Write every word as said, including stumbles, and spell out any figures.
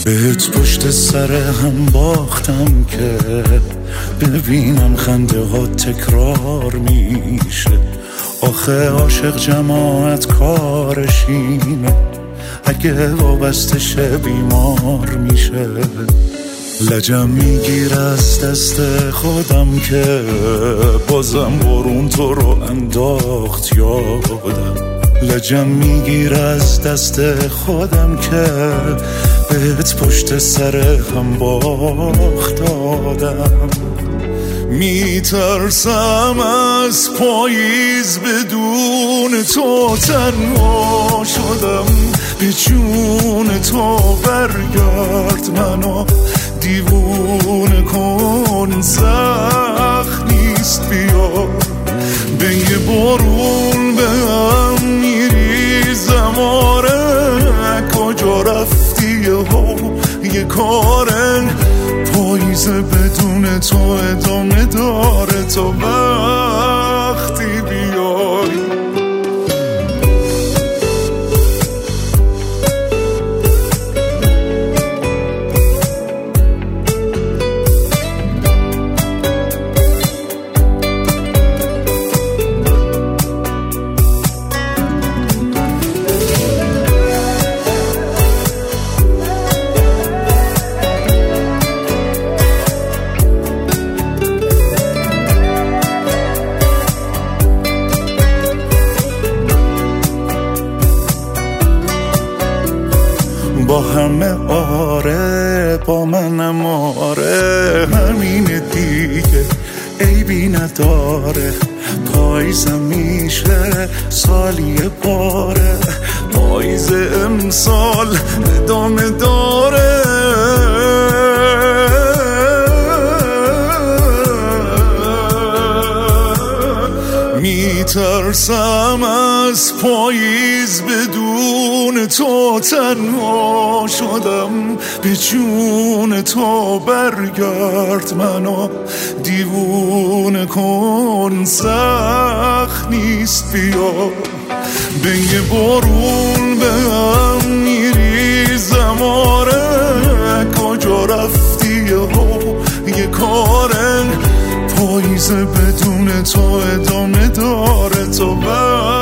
بهت پشت سر هم باختم که ببینم خنده ها تکرار میشه. آخه عاشق جماعت کارشینه، اگه وابسته شه بیمار میشه. لجم میگیر از دست خودم که بازم بارون تو رو انداخت یادم. لجم میگیر از دست خودم که بهت پشت سر هم باخت دادم. میترسم از پاییز بدون تو تنها شدم. به جون تو برگرد منو دیوونه کن، سخت نیست بیا. به یه بارون به هم میریزم، آره کجا رفتی ها یه کارن. پاییزه بدون تو ادامه داره تا وقتی بیای. با همه آره با منم آره، همینه دیگه عیبی نداره. پاییزم میشه سالی باره، پاییز امسال ادامه داره. میترسم از پاییز بدون تو تنها شدم. به جون تو برگرد منو دیوونه کن، سخت نیست بیا. به یه بارون به هم میریزم، آره کجا رفتی ها یه کارن. پاییز بدون تو ادامه داره تا